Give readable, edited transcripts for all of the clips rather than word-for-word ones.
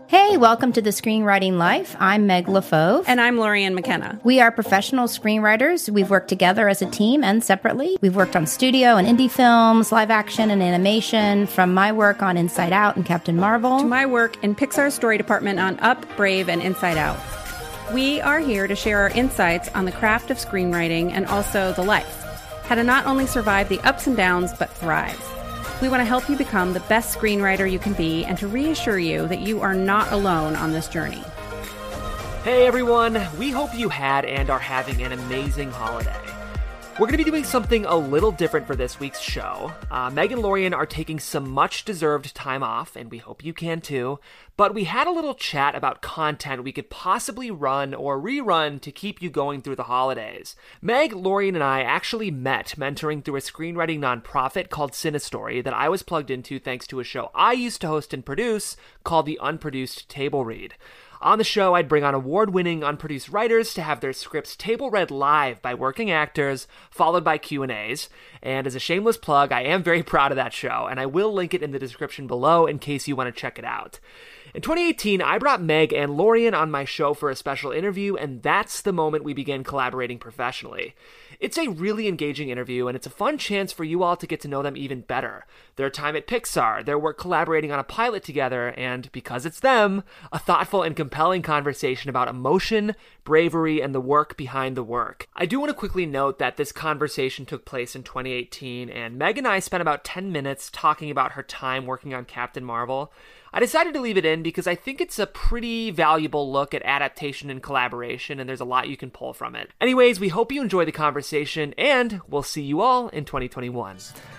Hey, welcome to the Screenwriting Life. I'm Meg LaFauve. And I'm Lorianne McKenna. We are professional screenwriters. We've worked together as a team and separately. We've worked on studio and indie films, live action and animation, from my work on Inside Out and Captain Marvel to my work in Pixar's story department on Up, Brave, and Inside Out. We are here to share our insights on the craft of screenwriting and also the life. How to not only survive the ups and downs, but thrive. We want to help you become the best screenwriter you can be and to reassure you that you are not alone on this journey. Hey everyone, we hope you had and are having an amazing holiday. We're going to be doing something a little different for this week's show. Meg and Lorianne are taking some much-deserved time off, and we hope you can too, but we had a little chat about content we could possibly run or rerun to keep you going through the holidays. Meg, Lorianne, and I actually met mentoring through a screenwriting nonprofit called Cinestory that I was plugged into thanks to a show I used to host and produce called The Unproduced Table Read. On the show, I'd bring on award-winning unproduced writers to have their scripts table read live by working actors, followed by Q&As. And as a shameless plug, I am very proud of that show, and I will link it in the description below in case you want to check it out. In 2018, I brought Meg and Lorianne on my show for a special interview, and that's the moment we began collaborating professionally. It's a really engaging interview, and it's a fun chance for you all to get to know them even better. Their time at Pixar, their work collaborating on a pilot together, and, because it's them, a thoughtful and compelling conversation about emotion, bravery, and the work behind the work. I do want to quickly note that this conversation took place in 2018, and Meg and I spent about 10 minutes talking about her time working on Captain Marvel. I decided to leave it in because I think it's a pretty valuable look at adaptation and collaboration, and there's a lot you can pull from it. Anyways, we hope you enjoy the conversation, and we'll see you all in 2021.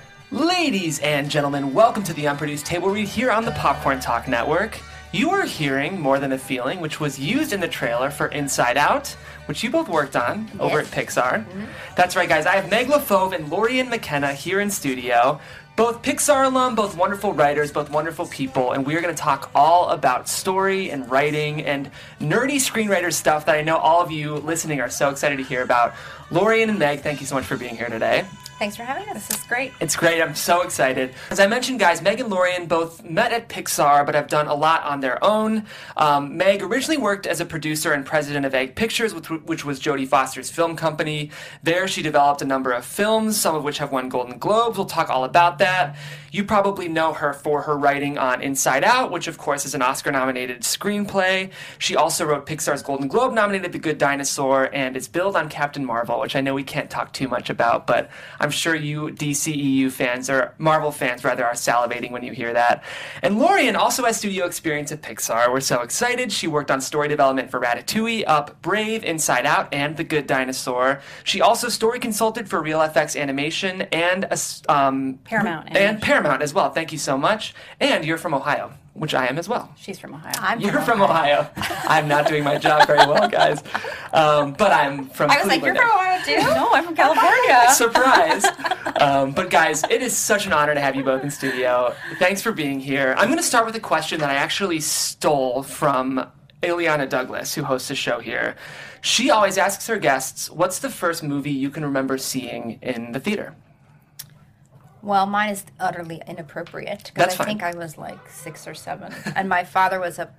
Ladies and gentlemen, welcome to the Unproduced Table Read here on the Popcorn Talk Network. You are hearing More Than a Feeling, which was used in the trailer for Inside Out, which you both worked on over at Pixar. Mm-hmm. That's right, guys. I have Meg LaFauve and Lorianne McKenna here in studio. Both Pixar alum, both wonderful writers, both wonderful people, and we are going to talk all about story and writing and nerdy screenwriter stuff that I know all of you listening are so excited to hear about. Lorianne and Meg, thank you so much for being here today. Thanks for having us. This is great. It's great. I'm so excited. As I mentioned, guys, Meg and Lorianne both met at Pixar, but have done a lot on their own. Meg originally worked as a producer and president of Egg Pictures, which was Jodie Foster's film company. There, she developed a number of films, some of which have won Golden Globes. We'll talk all about that. You probably know her for her writing on Inside Out, which, of course, is an Oscar-nominated screenplay. She also wrote Pixar's Golden Globe-nominated The Good Dinosaur, and is billed on Captain Marvel, which I know we can't talk too much about, but I'm sure you DCEU fans, or Marvel fans rather, are salivating when you hear that. And Lorianne also has studio experience at Pixar. We're so excited. She worked on story development for Ratatouille, Up, Brave, Inside Out, and The Good Dinosaur. She also story consulted for Real FX Animation and Paramount. And Paramount as well. Thank you so much. And you're from Ohio, which I am as well. She's from Ohio. You're from Ohio. I'm not doing my job very well, guys. But I'm from Cleveland. I was like, you're from Ohio too? No, I'm from California. Surprise. But guys, it is such an honor to have you both in studio. Thanks for being here. I'm going to start with a question that I actually stole from Ileana Douglas, who hosts the show here. She always asks her guests, what's the first movie you can remember seeing in the theater? Well, mine is utterly inappropriate because I think I was like 6 or 7, and my father was a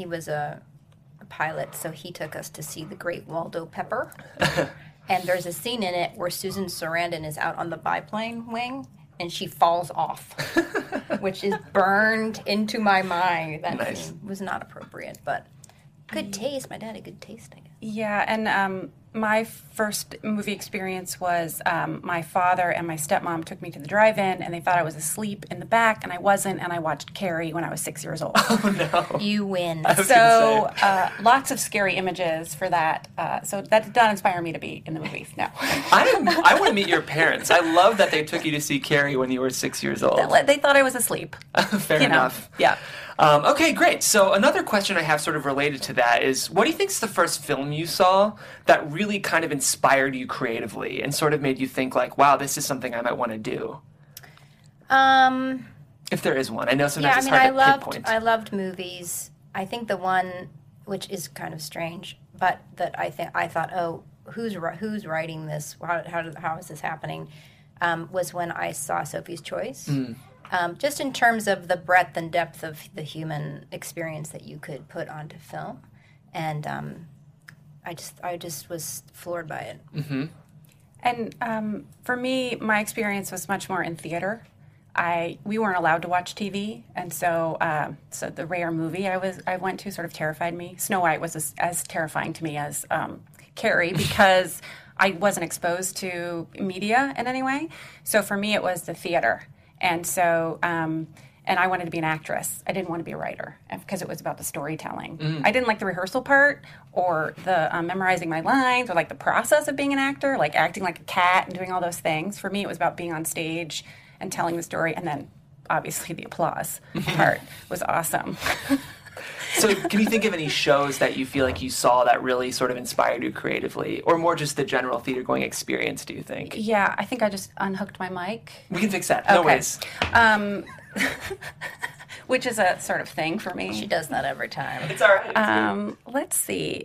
pilot, so he took us to see The Great Waldo Pepper. And there's a scene in it where Susan Sarandon is out on the biplane wing and she falls off, which is burned into my mind. That scene was not appropriate, but good taste. My dad had good taste, I guess. Yeah, and my first movie experience was my father and my stepmom took me to the drive-in, and they thought I was asleep in the back, and I wasn't, and I watched Carrie when I was 6 years old. Oh, no. You win. So lots of scary images for that. So that did not inspire me to be in the movies, no. I want to meet your parents. I love that they took you to see Carrie when you were 6 years old. They thought I was asleep. Fair enough. Yeah. Okay, great. So another question I have sort of related to that is, what do you think is the first film you saw that really kind of inspired you creatively and sort of made you think like, wow, this is something I might want to do? If there is one. I know sometimes it's hard to pinpoint. I loved movies. I think the one, which is kind of strange, but that I thought, oh, who's writing this? How is this happening? Was when I saw Sophie's Choice. just in terms of the breadth and depth of the human experience that you could put onto film. And I just was floored by it. Mm-hmm. And for me, my experience was much more in theater. We weren't allowed to watch TV, and so the rare movie I went to sort of terrified me. Snow White was as terrifying to me as Carrie because I wasn't exposed to media in any way. So for me, it was the theater, and so and I wanted to be an actress. I didn't want to be a writer because it was about the storytelling. I didn't like the rehearsal part or the memorizing my lines or like the process of being an actor, like acting like a cat and doing all those things. For me, it was about being on stage and telling the story, and then obviously the applause part was awesome. So can you think of any shows that you feel like you saw that really sort of inspired you creatively, or more just the general theater-going experience, do you think? Yeah, I think I just unhooked my mic. We can fix that. No worries. Which is a sort of thing for me. She does that every time. It's all right. Let's see.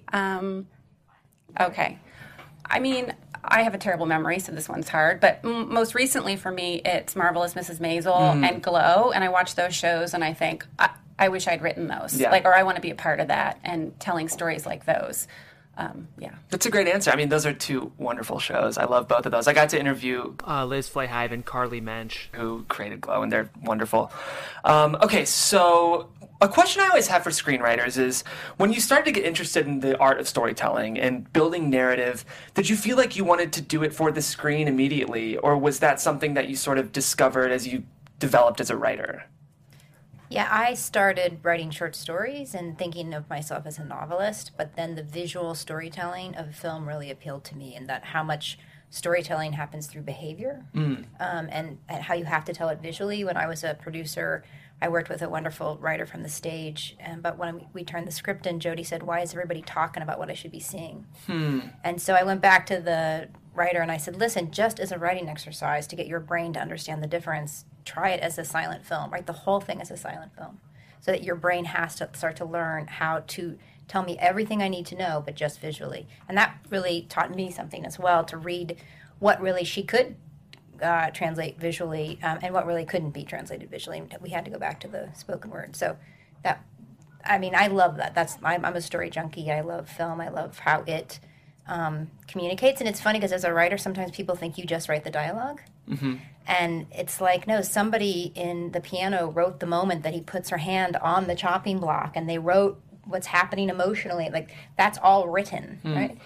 Okay. I mean, I have a terrible memory, so this one's hard. But most recently for me, it's Marvelous Mrs. Maisel and Glow. And I watch those shows and I think, I wish I'd written those. Yeah. Or I want to be a part of that and telling stories like those. Yeah. That's a great answer. I mean, those are two wonderful shows. I love both of those. I got to interview Liz Flahive and Carly Mensch, who created Glow, and they're wonderful. Okay, so a question I always have for screenwriters is, when you started to get interested in the art of storytelling and building narrative, did you feel like you wanted to do it for the screen immediately, or was that something that you sort of discovered as you developed as a writer? Yeah, I started writing short stories and thinking of myself as a novelist, but then the visual storytelling of film really appealed to me, and that how much storytelling happens through behavior and how you have to tell it visually. When I was a producer, I worked with a wonderful writer from the stage, but when we turned the script in, Jody said, "Why is everybody talking about what I should be seeing?" And so I went back to the writer and I said, "Listen, just as a writing exercise to get your brain to understand the difference, try it as a silent film. Write the whole thing as a silent film so that your brain has to start to learn how to tell me everything I need to know, but just visually." And that really taught me something as well, to read what really she could translate visually and what really couldn't be translated visually. We had to go back to the spoken word. So that, I mean, I love that. I'm a story junkie. I love film. I love how it communicates. And it's funny because as a writer, sometimes people think you just write the dialogue. And it's like, no, somebody in the piano wrote the moment that he puts her hand on the chopping block, and they wrote what's happening emotionally. Like, that's all written, right?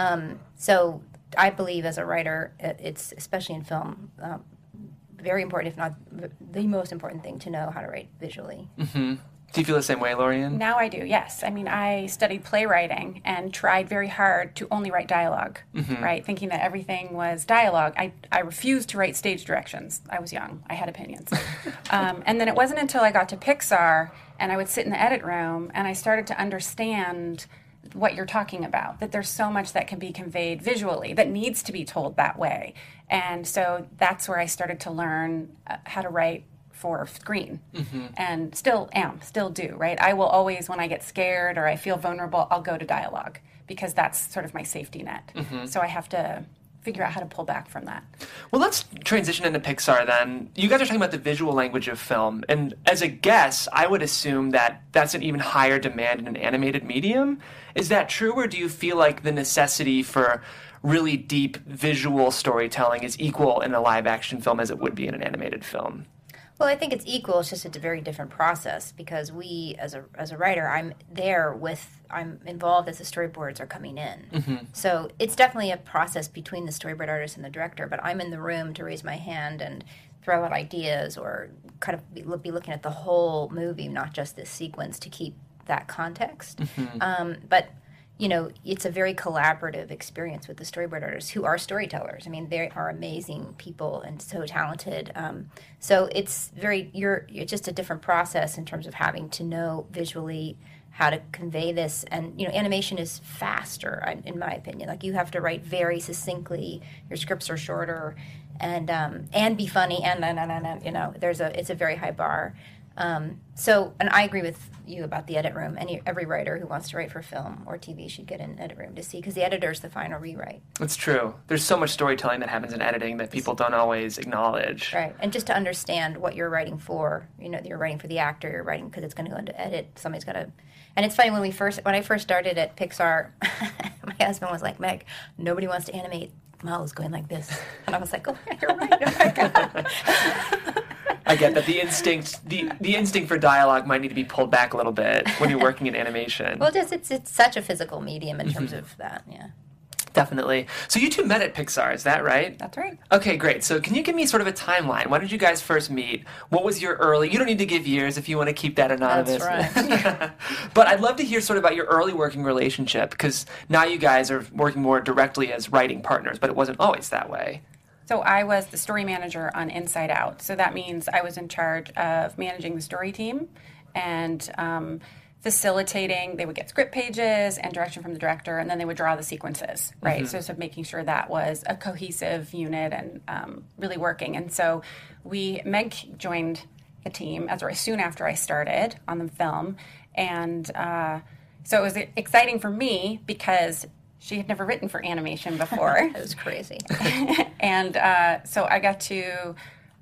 So I believe as a writer, it's, especially in film, very important, if not the most important thing, to know how to write visually. Do you feel the same way, Lorian? Now I do, yes. I mean, I studied playwriting and tried very hard to only write dialogue, right? Thinking that everything was dialogue. I refused to write stage directions. I was young. I had opinions. And then it wasn't until I got to Pixar and I would sit in the edit room and I started to understand what you're talking about, that there's so much that can be conveyed visually that needs to be told that way. And so that's where I started to learn how to write for screen, and still do, right? I will always, when I get scared or I feel vulnerable, I'll go to dialogue because that's sort of my safety net. So I have to figure out how to pull back from that. Well, let's transition into Pixar then. You guys are talking about the visual language of film, and as a guess, I would assume that that's an even higher demand in an animated medium. Is that true, or do you feel like the necessity for really deep visual storytelling is equal in a live-action film as it would be in an animated film? Well, I think it's equal. It's just a very different process because we, as a writer, I'm involved as the storyboards are coming in. So it's definitely a process between the storyboard artist and the director, but I'm in the room to raise my hand and throw out ideas or kind of be looking at the whole movie, not just this sequence, to keep that context. But you know, it's a very collaborative experience with the storyboard artists who are storytellers. I mean, they are amazing people and so talented. So it's just a different process in terms of having to know visually how to convey this. And, you know, animation is faster, in my opinion. Like, you have to write very succinctly. Your scripts are shorter and be funny. And you know, it's a very high bar. And I agree with you about the edit room. Every writer who wants to write for film or TV should get an edit room to see, because the editor's the final rewrite. It's true. There's so much storytelling that happens in editing that people don't always acknowledge. Right, and just to understand what you're writing for, you're writing for the actor, you're writing because it's going to go into edit. Somebody's got to. And it's funny, when I first started at Pixar, my husband was like, "Meg, nobody wants to animate mouths going like this," and I was like, "Oh, yeah, you're right." Oh my God. I get that the instinct for dialogue might need to be pulled back a little bit when you're working in animation. Well, it's such a physical medium in terms of that, yeah. Definitely. So you two met at Pixar, is that right? That's right. Okay, great. So can you give me sort of a timeline? When did you guys first meet? What was your early... You don't need to give years if you want to keep that anonymous. That's right. But I'd love to hear sort of about your early working relationship, because now you guys are working more directly as writing partners, but it wasn't always that way. So I was the story manager on Inside Out. So that means I was in charge of managing the story team and facilitating. They would get script pages and direction from the director, and then they would draw the sequences, right? So making sure that was a cohesive unit and really working. And so Meg joined the team soon after I started on the film. And so it was exciting for me because she had never written for animation before. It was crazy. And so I got to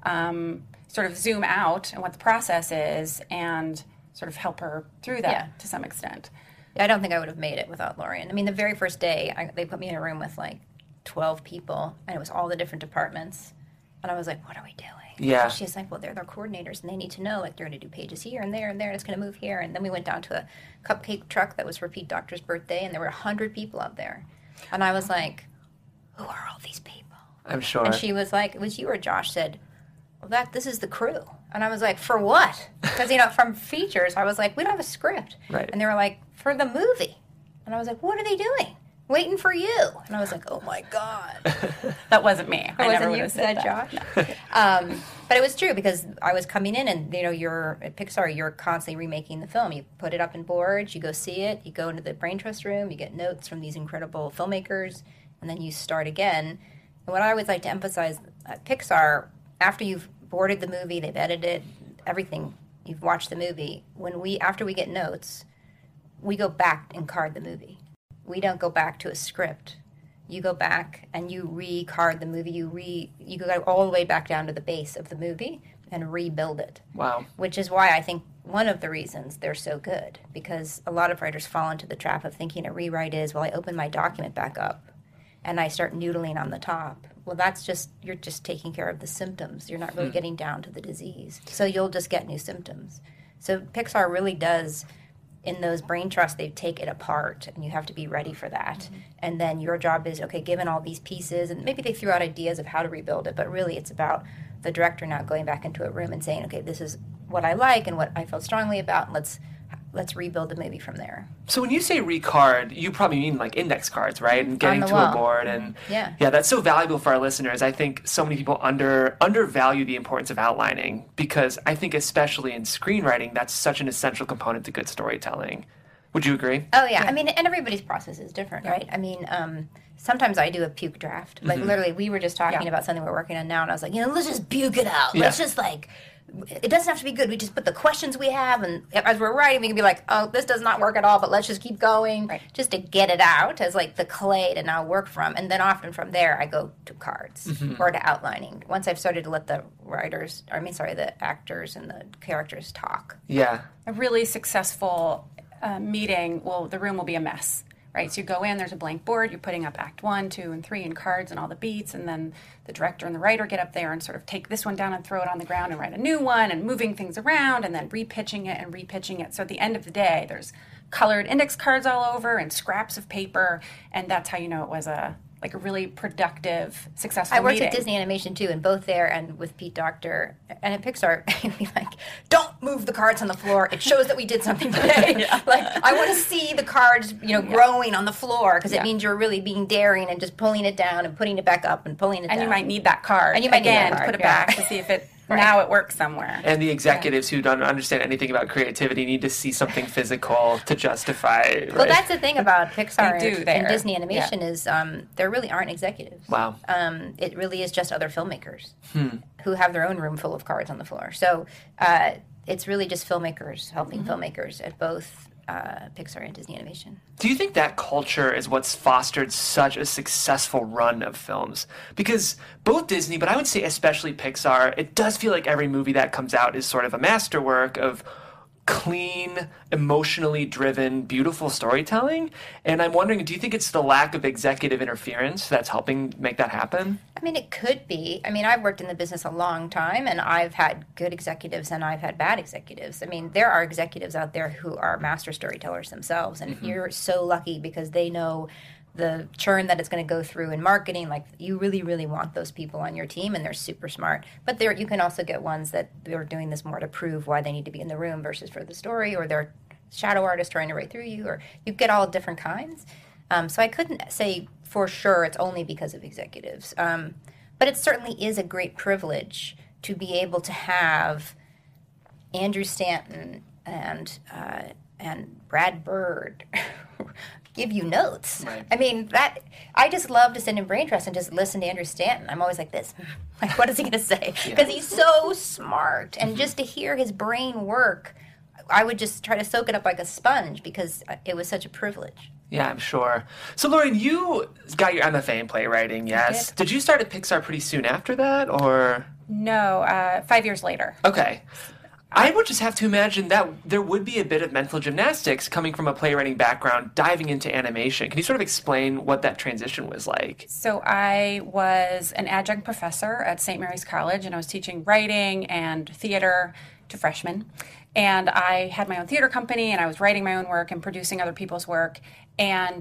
sort of zoom out and what the process is and sort of help her through that to some extent. I don't think I would have made it without Lorian. I mean, the very first day, they put me in a room with like 12 people, and it was all the different departments. And I was like, what are we doing? Yeah. And she's like, well, they're their coordinators, and they need to know, like, they're going to do pages here and there, and it's going to move here. And then we went down to a cupcake truck that was for Pete Docter's birthday, and there were 100 people out there. And I was like, who are all these people? I'm sure. And she was like, it was you or Josh said, well, this is the crew. And I was like, for what? Because, from features, I was like, we don't have a script. Right. And they were like, for the movie. And I was like, what are they doing? Waiting for you. And I was like, oh my God. That wasn't me. I never would have said that. Josh? But it was true, because I was coming in and, you're at Pixar, you're constantly remaking the film. You put it up in boards, you go see it, you go into the Brain Trust room, you get notes from these incredible filmmakers, and then you start again. And what I always like to emphasize at Pixar, after you've boarded the movie, they've edited everything, you've watched the movie, after we get notes, we go back and card the movie. We don't go back to a script. You go back and you re-card the movie. You go all the way back down to the base of the movie and rebuild it. Wow. Which is why I think one of the reasons they're so good, because a lot of writers fall into the trap of thinking a rewrite is, well, I open my document back up and I start noodling on the top. Well, you're just taking care of the symptoms. You're not really getting down to the disease. So you'll just get new symptoms. So Pixar really does... In those Brain Trusts, they take it apart, and you have to be ready for that. Mm-hmm. And then your job is, okay, given all these pieces, and maybe they threw out ideas of how to rebuild it, but really it's about the director now going back into a room and saying, okay, this is what I like and what I felt strongly about, and let's rebuild the movie from there. So when you say recard, you probably mean like index cards, right? And getting to a board. And yeah, that's so valuable for our listeners. I think so many people undervalue the importance of outlining, because I think especially in screenwriting, that's such an essential component to good storytelling. Would you agree? Oh, yeah. I mean, and everybody's process is different, right? I mean, sometimes I do a puke draft. Like, literally, we were just talking about something we're working on now, and I was like, let's just puke it out. Yeah. Let's just, it doesn't have to be good. We just put the questions we have, and as we're writing, we can be like, oh, this does not work at all, but let's just keep going, just to get it out as, the clay to now work from. And then often from there, I go to cards or to outlining. Once I've started to let the actors and the characters talk. Yeah. A really successful meeting, the room will be a mess. Right, so you go in, there's a blank board, you're putting up Act 1, 2, and 3 and cards and all the beats, and then the director and the writer get up there and sort of take this one down and throw it on the ground and write a new one, and moving things around, and then repitching it. So at the end of the day, there's colored index cards all over and scraps of paper, and that's how you know it was a really productive, successful I worked meeting. at Disney Animation, too, and both there and with Pete Docter. And at Pixar, I'd be like, don't move the cards on the floor. It shows that we did something today. I want to see the cards, growing on the floor, because it means you're really being daring and just pulling it down and putting it back up and pulling it down. And you might need that card. And you might again, need that card, put it back to see if it... Now it works somewhere. And the executives who don't understand anything about creativity need to see something physical to justify. Right? Well, that's the thing about Pixar and Disney Animation is there really aren't executives. Wow. It really is just other filmmakers who have their own room full of cards on the floor. So it's really just filmmakers helping filmmakers at both Pixar and Disney Animation. Do you think that culture is what's fostered such a successful run of films? Because both Disney, but I would say especially Pixar, it does feel like every movie that comes out is sort of a masterwork of clean, emotionally driven, beautiful storytelling. And I'm wondering, do you think it's the lack of executive interference that's helping make that happen? I mean, it could be. I mean, I've worked in the business a long time, and I've had good executives and I've had bad executives. I mean, there are executives out there who are master storytellers themselves, and you're so lucky because they know the churn that it's going to go through in marketing. Like, you really, really want those people on your team, and they're super smart. But you can also get ones that they're doing this more to prove why they need to be in the room versus for the story, or they're shadow artists trying to write through you, or you get all different kinds. So I couldn't say for sure it's only because of executives. But it certainly is a great privilege to be able to have Andrew Stanton and Brad Bird give you notes. Right. I mean, I just love to sit in Brain Trust and just listen to Andrew Stanton. I'm always like this, like, what is he going to say? Because he's so smart, and just to hear his brain work, I would just try to soak it up like a sponge because it was such a privilege. Yeah, I'm sure. So, Lauren, you got your MFA in playwriting, yes? Did you start at Pixar pretty soon after that, or? No, 5 years later. Okay. I would just have to imagine that there would be a bit of mental gymnastics coming from a playwriting background, diving into animation. Can you sort of explain what that transition was like? So I was an adjunct professor at St. Mary's College, and I was teaching writing and theater to freshmen. And I had my own theater company, and I was writing my own work and producing other people's work. And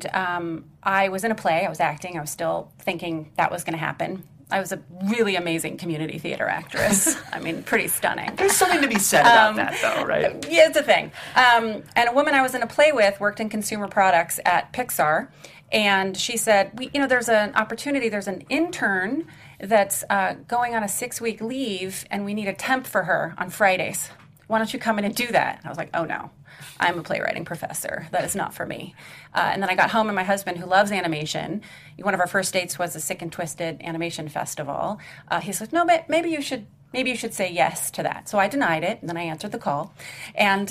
I was in a play. I was acting. I was still thinking that was going to happen. I was a really amazing community theater actress. I mean, pretty stunning. There's something to be said about that, though, right? Yeah, it's a thing. And a woman I was in a play with worked in consumer products at Pixar, and she said, there's an opportunity, there's an intern that's going on a 6-week leave, and we need a temp for her on Fridays. Why don't you come in and do that? And I was like, oh, no. I'm a playwriting professor. That is not for me. And then I got home, and my husband, who loves animation, one of our first dates was a Sick and Twisted Animation Festival. He said, no, but maybe you should say yes to that. So I denied it, and then I answered the call. And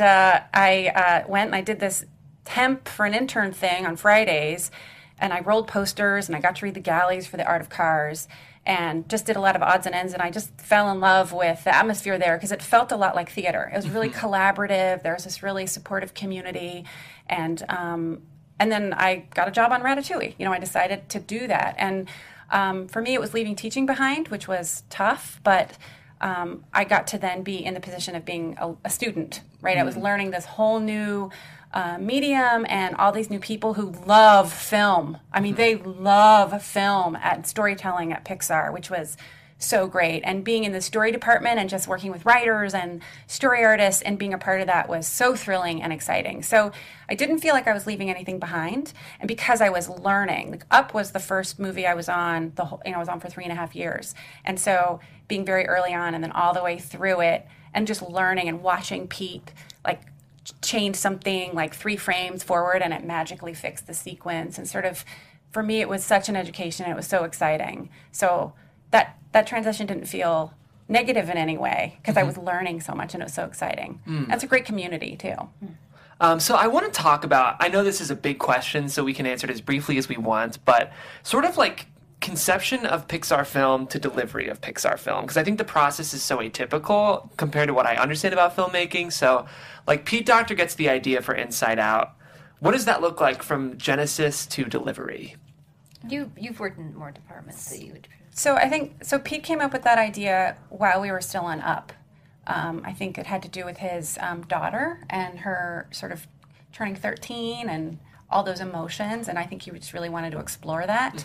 I went and I did this temp for an intern thing on Fridays, and I rolled posters, and I got to read the galleys for the Art of Cars, and just did a lot of odds and ends, and I just fell in love with the atmosphere there because it felt a lot like theater. It was really collaborative. There was this really supportive community, and then I got a job on Ratatouille. I decided to do that, and for me, it was leaving teaching behind, which was tough, but I got to then be in the position of being a student, right? I was learning this whole new medium and all these new people who love film. I mean, they love film and storytelling at Pixar, which was so great. And being in the story department and just working with writers and story artists and being a part of that was so thrilling and exciting. So I didn't feel like I was leaving anything behind. And because I was learning, Up was the first movie I was on. I was on for 3.5 years. And so being very early on and then all the way through it and just learning and watching Pete change something like 3 frames forward and it magically fixed the sequence, and sort of, for me, it was such an education and it was so exciting. So that transition didn't feel negative in any way because I was learning so much and it was so exciting. That's a great community too. So I want to talk about, I know this is a big question, so we can answer it as briefly as we want, but sort of like conception of Pixar film to delivery of Pixar film, because I think the process is so atypical compared to what I understand about filmmaking. So like Pete Docter gets the idea for Inside Out. What does that look like from genesis to delivery? You've worked in more departments that you would. So Pete came up with that idea while we were still on Up. I think it had to do with his daughter and her sort of turning 13 and all those emotions, and I think he just really wanted to explore that.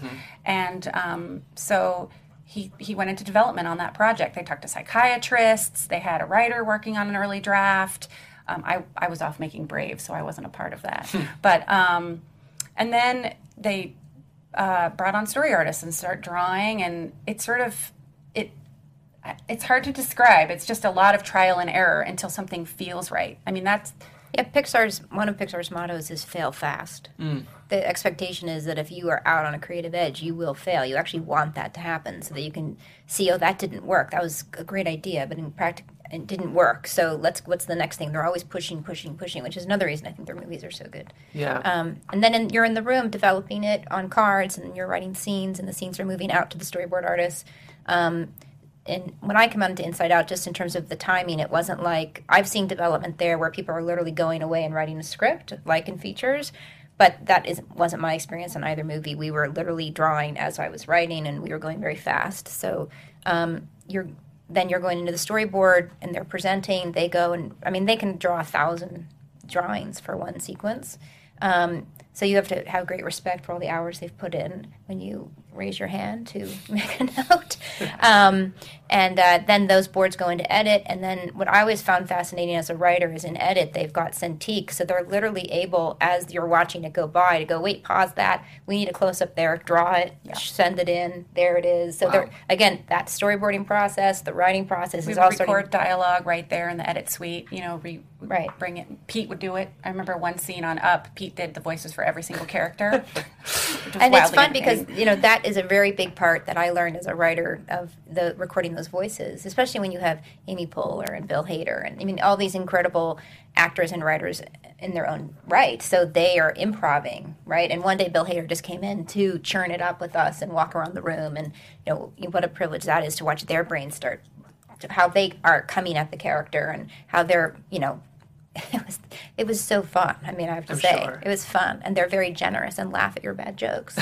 And so he went into development on that project. They talked to psychiatrists. They had a writer working on an early draft. I was off making Brave, so I wasn't a part of that. But and then they brought on story artists and start drawing, and it's hard to describe. It's just a lot of trial and error until something feels right. I mean, that's... Yeah, one of Pixar's mottos is fail fast. The expectation is that if you are out on a creative edge, you will fail. You actually want that to happen so that you can see, oh, that didn't work. That was a great idea, but in it didn't work. So what's the next thing? They're always pushing, which is another reason I think their movies are so good. Yeah. And then you're in the room developing it on cards, and you're writing scenes, and the scenes are moving out to the storyboard artists. And when I come onto Inside Out, just in terms of the timing, it wasn't like I've seen development there where people are literally going away and writing a script, like in features. But wasn't my experience in either movie. We were literally drawing as I was writing, and we were going very fast. So you're going into the storyboard, and they're presenting. They go and they can draw 1,000 drawings for one sequence. So you have to have great respect for all the hours they've put in when you raise your hand to make a note. And then those boards go into edit. And then what I always found fascinating as a writer is in edit, they've got Cintiq. So they're literally able, as you're watching it go by, to go, wait, pause that. We need a close-up there. Draw it. Yeah. Send it in. There it is. So wow. Again, that storyboarding process, the writing process is also... We record dialogue right there in the edit suite. Right. Bring it. Pete would do it. I remember one scene on Up, Pete did the voices for every single character. And it's fun because, that is a very big part that I learned as a writer of the recording those voices, especially when you have Amy Poehler and Bill Hader and all these incredible actors and writers in their own right. So they are improvising, right? And one day Bill Hader just came in to churn it up with us and walk around the room, and what a privilege that is to watch their brains start, how they are coming at the character and how they're, it was so fun. I have to say, sure. It was fun, and they're very generous and laugh at your bad jokes.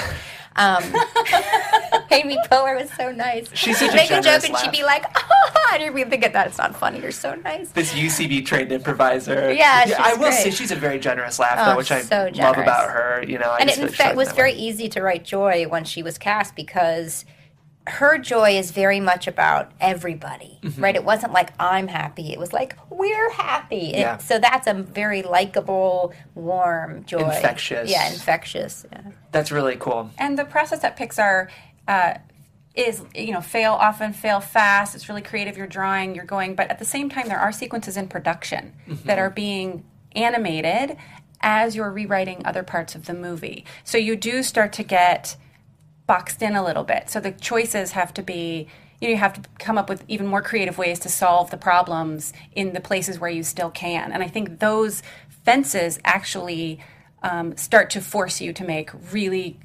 Amy Poehler was so nice. She'd make a joke and she'd be like, "Oh," and you'd be thinking that it's not funny. You're so nice. This UCB trained improviser. Yeah, she's I will great. say she's a very generous laugh, though, which I so love about her. And in fact, it was very easy to write Joy when she was cast because her joy is very much about everybody, right? It wasn't like I'm happy. It was like we're happy. Yeah. So that's a very likable, warm joy. Infectious. Yeah, infectious. Yeah. That's really cool. And the process at Pixar is, often fail fast. It's really creative. You're drawing, you're going. But at the same time, there are sequences in production that are being animated as you're rewriting other parts of the movie. So you do start to get boxed in a little bit. So the choices have to be, you have to come up with even more creative ways to solve the problems in the places where you still can. And I think those fences actually start to force you to make really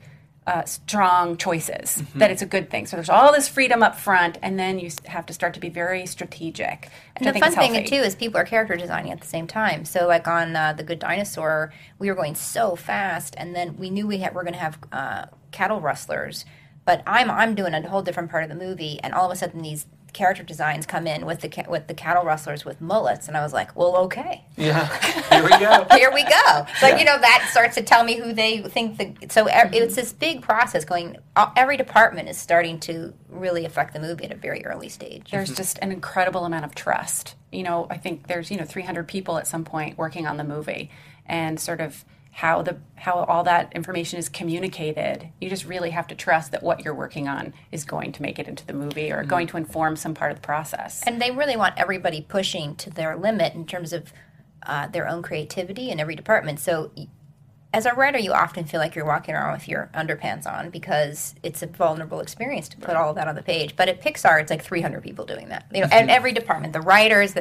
strong choices, that it's a good thing. So there's all this freedom up front, and then you have to start to be very strategic. And the fun thing, too, is people are character designing at the same time. So, like on The Good Dinosaur, we were going so fast, and then we knew we're going to have cattle rustlers. But I'm doing a whole different part of the movie, and all of a sudden these character designs come in with the cattle rustlers with mullets, and I was like, well, okay. Yeah, here we go. Here we go. Like, that starts to tell me who they think. So it's this big process going, every department is starting to really affect the movie at a very early stage. There's just an incredible amount of trust. I think there's, 300 people at some point working on the movie, and sort of how all that information is communicated. You just really have to trust that what you're working on is going to make it into the movie or going to inform some part of the process. And they really want everybody pushing to their limit in terms of their own creativity in every department. So as a writer, you often feel like you're walking around with your underpants on because it's a vulnerable experience to put all of that on the page. But at Pixar, it's like 300 people doing that. And every department, the writers,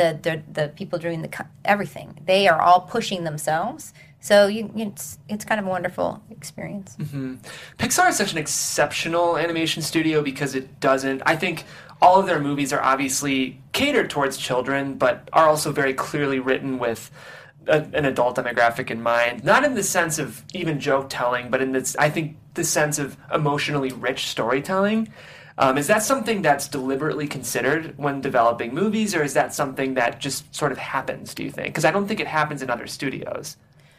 the people doing everything, they are all pushing themselves. So it's kind of a wonderful experience. Pixar is such an exceptional animation studio because it doesn't... I think all of their movies are obviously catered towards children, but are also very clearly written with an adult demographic in mind. Not in the sense of even joke telling, but in this, I think, the sense of emotionally rich storytelling. Is that something that's deliberately considered when developing movies, or is that something that just sort of happens, do you think? Because I don't think it happens in other studios.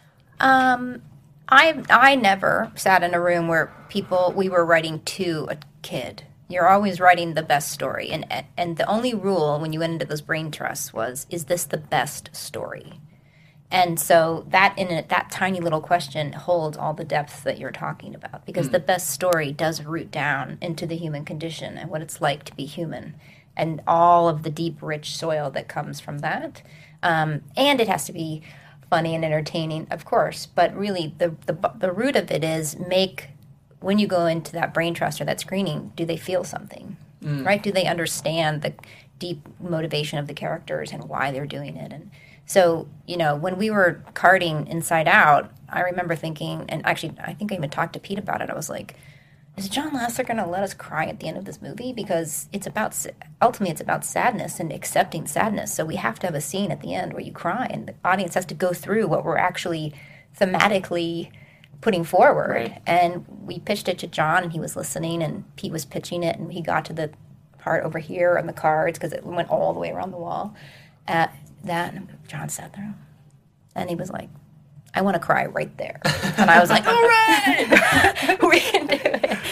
I never sat in a room where we were writing to a kid. You're always writing the best story. And the only rule when you went into those brain trusts was, is this the best story? And so that tiny little question holds all the depth that you're talking about, because the best story does root down into the human condition and what it's like to be human and all of the deep, rich soil that comes from that. And it has to be funny and entertaining, of course, but really the root of it is when you go into that brain trust or that screening, do they feel something, right? Do they understand deep motivation of the characters and why they're doing it. And so, when we were carting Inside Out, I remember thinking, and actually I think I even talked to Pete about it, I was like, is John Lasseter going to let us cry at the end of this movie? Because ultimately it's about sadness and accepting sadness. So we have to have a scene at the end where you cry, and the audience has to go through what we're actually thematically putting forward. Right. And we pitched it to John, and he was listening, and Pete was pitching it, and he got to the part over here on the cards because it went all the way around the wall. At that, and John sat there, and he was like, I want to cry right there. And I was like, all right, we can do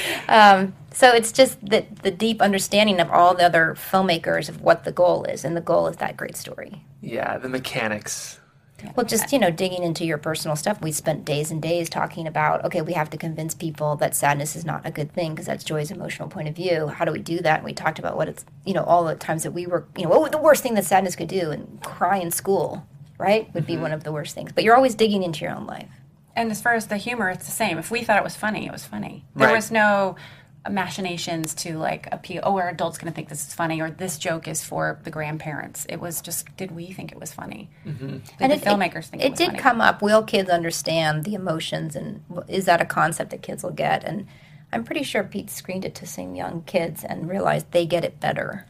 it. So it's just the deep understanding of all the other filmmakers of what the goal is, and the goal is that great story. Yeah, the mechanics. Well, just, digging into your personal stuff, we spent days and days talking about, okay, we have to convince people that sadness is not a good thing because that's Joy's emotional point of view. How do we do that? And we talked about what it's, all the times that we were, what was the worst thing that sadness could do? And cry in school, right, would be one of the worst things. But you're always digging into your own life. And as far as the humor, it's the same. If we thought it was funny, it was funny. There Right. was no machinations to appeal, our adults going to think this is funny, or this joke is for the grandparents. It was just, did we think it was funny? Mm-hmm. Did the filmmakers think it was funny? It did come up, will kids understand the emotions, and is that a concept that kids will get? And I'm pretty sure Pete screened it to some young kids and realized they get it better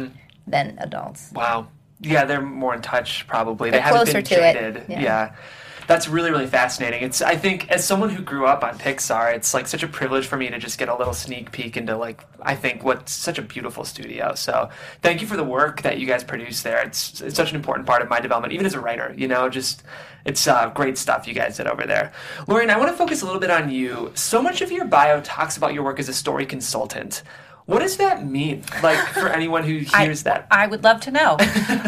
than adults. Wow. Yeah, they're more in touch, probably. They're they haven't closer been to it. jaded. Yeah. That's really, really fascinating. I think, as someone who grew up on Pixar, it's such a privilege for me to just get a little sneak peek into I think what's such a beautiful studio. So thank you for the work that you guys produce there. It's such an important part of my development, even as a writer. It's great stuff you guys did over there. Lorien, I want to focus a little bit on you. So much of your bio talks about your work as a story consultant. What does that mean? For anyone who hears that? I would love to know.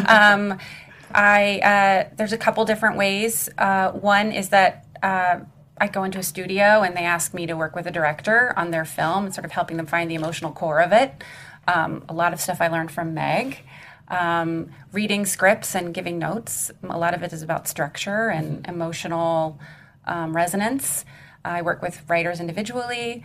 There's a couple different ways. One is that I go into a studio and they ask me to work with a director on their film and sort of helping them find the emotional core of it. A lot of stuff I learned from Meg. Reading scripts and giving notes. A lot of it is about structure and emotional resonance. I work with writers individually.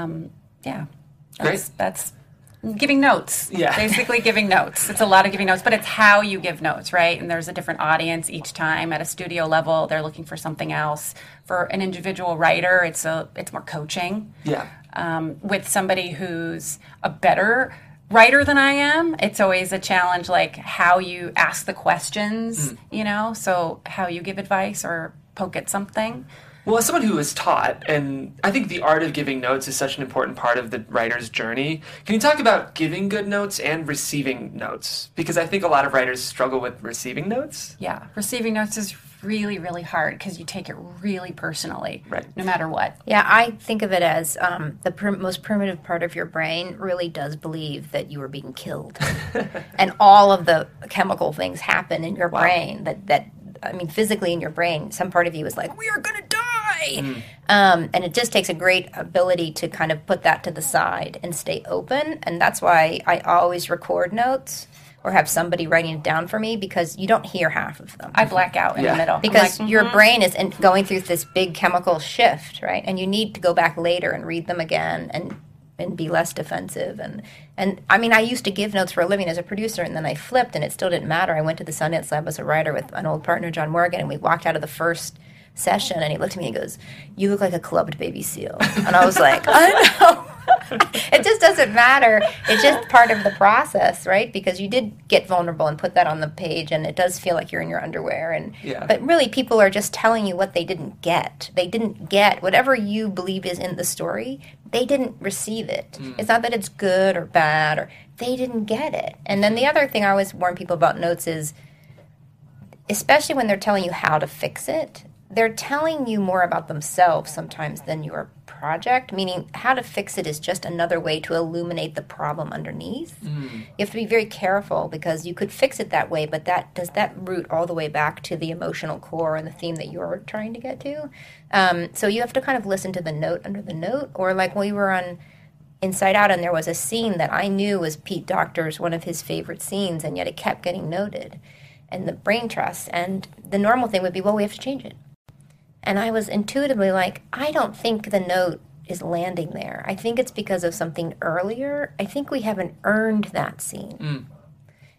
That's giving notes. Yeah. Basically giving notes. It's a lot of giving notes, but it's how you give notes, right? And there's a different audience each time. At a studio level, they're looking for something else. For an individual writer, it's more coaching. Yeah. With somebody who's a better writer than I am, it's always a challenge, how you ask the questions, so how you give advice or poke at something. Well, as someone who is taught, and I think the art of giving notes is such an important part of the writer's journey, can you talk about giving good notes and receiving notes? Because I think a lot of writers struggle with receiving notes. Yeah, receiving notes is really, really hard because you take it really personally, right, no matter what. Yeah, I think of it as the most primitive part of your brain really does believe that you are being killed. And all of the chemical things happen in your brain that physically in your brain, some part of you is like, we are going to die. And it just takes a great ability to kind of put that to the side and stay open. And that's why I always record notes or have somebody writing it down for me, because you don't hear half of them. I black out in the middle. Because your brain is going through this big chemical shift, right? And you need to go back later and read them again and be less defensive. And I used to give notes for a living as a producer, and then I flipped, and it still didn't matter. I went to the Sundance Lab as a writer with an old partner, John Morgan, and we walked out of the first session, and he looked at me and goes, you look like a clubbed baby seal. And I was like, I know. It just doesn't matter. It's just part of the process, right? Because you did get vulnerable and put that on the page, and it does feel like you're in your underwear. But really, people are just telling you what they didn't get. They didn't get whatever you believe is in the story. They didn't receive it. It's not that it's good or bad, or they didn't get it. And then the other thing I always warn people about notes is, especially when they're telling you how to fix it, they're telling you more about themselves sometimes than your project, meaning how to fix it is just another way to illuminate the problem underneath. You have to be very careful, because you could fix it that way, but does that root all the way back to the emotional core and the theme that you're trying to get to? So you have to kind of listen to the note under the note. Or like we were on Inside Out, and there was a scene that I knew was Pete Docter's one of his favorite scenes, and yet it kept getting noted. And the brain trust, and the normal thing would be, well, we have to change it. And I was intuitively like, I don't think the note is landing there. I think it's because of something earlier. I think we haven't earned that scene.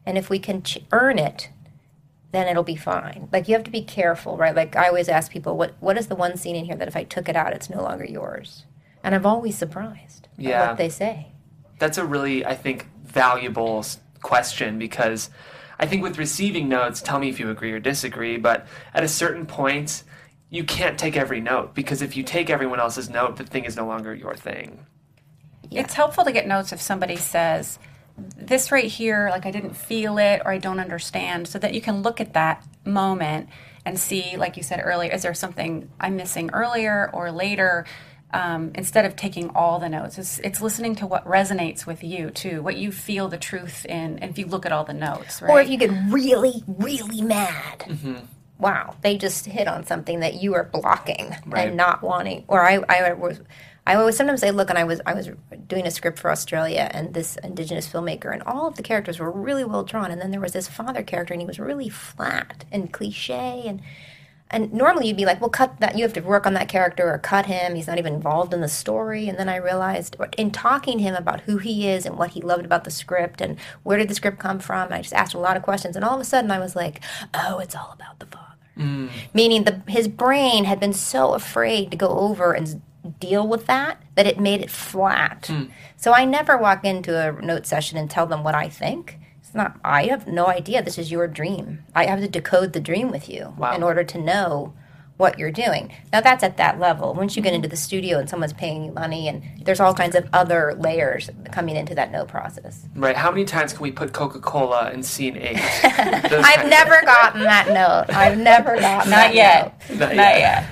And if we can earn it, then it'll be fine. Like, you have to be careful, right? Like, I always ask people, what is the one scene in here that if I took it out, it's no longer yours? And I'm always surprised at what they say. That's a really, I think, valuable question, because I think with receiving notes, tell me if you agree or disagree, but at a certain point, you can't take every note, because if you take everyone else's note, the thing is no longer your thing. Yeah. It's helpful to get notes if somebody says, this right here, like I didn't feel it or I don't understand, so that you can look at that moment and see, like you said earlier, is there something I'm missing earlier or later? Instead of taking all the notes, it's listening to what resonates with you too, what you feel the truth in, and if you look at all the notes, right? Or if you get really, really mad. Wow, they just hit on something that you are blocking and not wanting. Or I always sometimes I look, and I was doing a script for Australia, and this Indigenous filmmaker, and all of the characters were really well drawn, and then there was this father character, and he was really flat and cliche, and normally you'd be like, well, cut that. You have to work on that character or cut him. He's not even involved in the story. And then I realized, in talking to him about who he is and what he loved about the script and where did the script come from, and I just asked a lot of questions. And all of a sudden I was like, oh, it's all about the father. Meaning his brain had been so afraid to go over and deal with that it made it flat. So I never walk into a note session and tell them what I think. I have no idea. This is your dream. I have to decode the dream with you in order to know what you're doing. Now, that's at that level. Once you get into the studio and someone's paying you money, and there's all kinds of other layers coming into that note process. Right. How many times can we put Coca-Cola in scene 8? I've never gotten that note. I've never gotten Not yet. Not yet.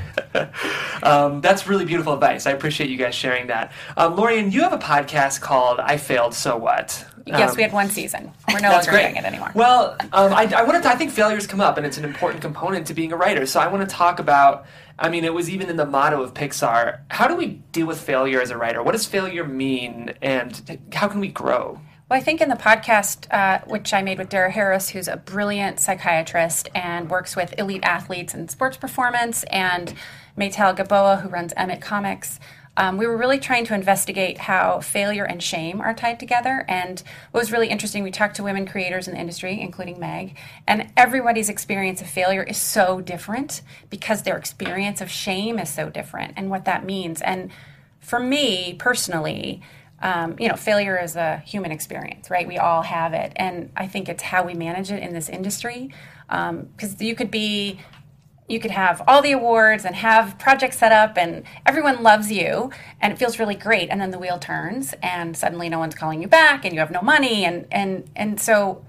That's really beautiful advice. I appreciate you guys sharing that. Lorian, you have a podcast called I Failed, So What? Yes, we had one season. We're no longer doing it anymore. Well, I think failures come up, and it's an important component to being a writer. So I want to talk about, it was even in the motto of Pixar, how do we deal with failure as a writer? What does failure mean, and how can we grow? Well, I think in the podcast, which I made with Dara Harris, who's a brilliant psychiatrist and works with elite athletes in sports performance, and Maytal Gaboa, who runs Emmett Comics, we were really trying to investigate how failure and shame are tied together. And what was really interesting, we talked to women creators in the industry, including Meg, and everybody's experience of failure is so different because their experience of shame is so different and what that means. And for me, personally, failure is a human experience, right? We all have it. And I think it's how we manage it in this industry. Because you could have all the awards and have projects set up and everyone loves you and it feels really great. And then the wheel turns and suddenly no one's calling you back and you have no money. And so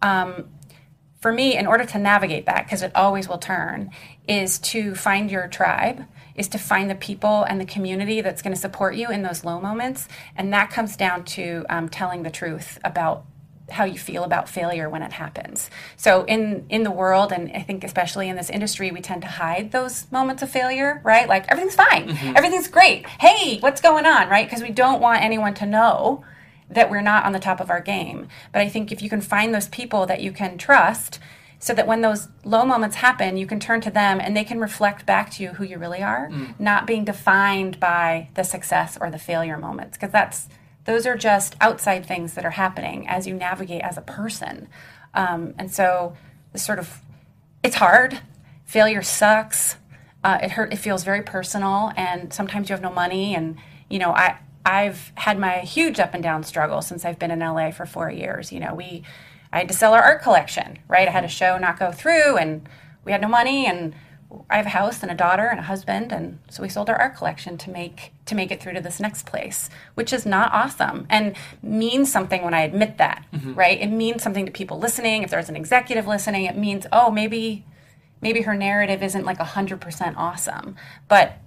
for me, in order to navigate that, because it always will turn, is to find your tribe, is to find the people and the community that's going to support you in those low moments. And that comes down to telling the truth about how you feel about failure when it happens. So in the world, and I think especially in this industry, we tend to hide those moments of failure, right? Like, everything's fine. Everything's great. Hey, what's going on, right? Because we don't want anyone to know that we're not on the top of our game. But I think if you can find those people that you can trust, so that when those low moments happen, you can turn to them and they can reflect back to you who you really are, not being defined by the success or the failure moments. Because those are just outside things that are happening as you navigate as a person. And so it's hard. Failure sucks. It feels very personal, and sometimes you have no money. And, I've had my huge up and down struggle since I've been in LA for 4 years. I had to sell our art collection, right? I had a show not go through, and we had no money, and I have a house and a daughter and a husband, and so we sold our art collection to make it through to this next place, which is not awesome and means something when I admit that, right? It means something to people listening. If there's an executive listening, it means, oh, maybe her narrative isn't like 100% awesome, but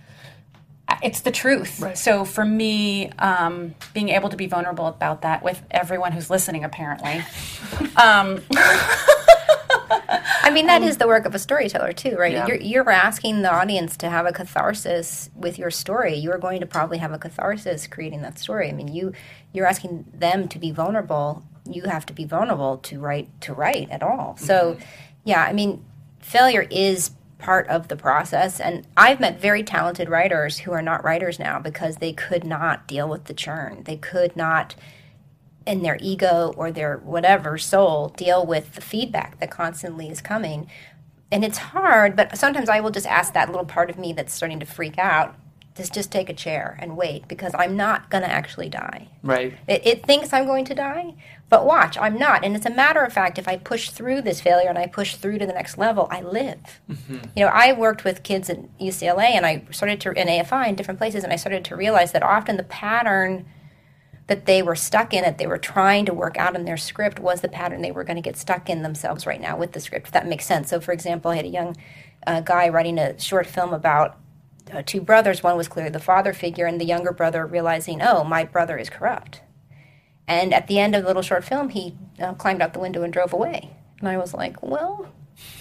it's the truth. Right. So for me, being able to be vulnerable about that with everyone who's listening, apparently. That is the work of a storyteller too, right? Yeah. You're asking the audience to have a catharsis with your story. You are going to probably have a catharsis creating that story. You're asking them to be vulnerable. You have to be vulnerable to write at all. So, failure is part of the process. And I've met very talented writers who are not writers now because they could not deal with the churn. They could not in their ego or their whatever soul deal with the feedback that constantly is coming. And it's hard, but sometimes I will just ask that little part of me that's starting to freak out to just take a chair and wait, because I'm not going to actually die. Right. It thinks I'm going to die, but watch, I'm not. And it's a matter of fact, if I push through this failure and I push through to the next level, I live. You know, I worked with kids at UCLA and I started to, in AFI in different places, and I started to realize that often the pattern that they were stuck in, that they were trying to work out in their script, was the pattern they were going to get stuck in themselves right now with the script, if that makes sense. So, for example, I had a young guy writing a short film about two brothers. One was clearly the father figure, and the younger brother realizing, oh, my brother is corrupt. And at the end of the little short film, he climbed out the window and drove away. And I was like, well,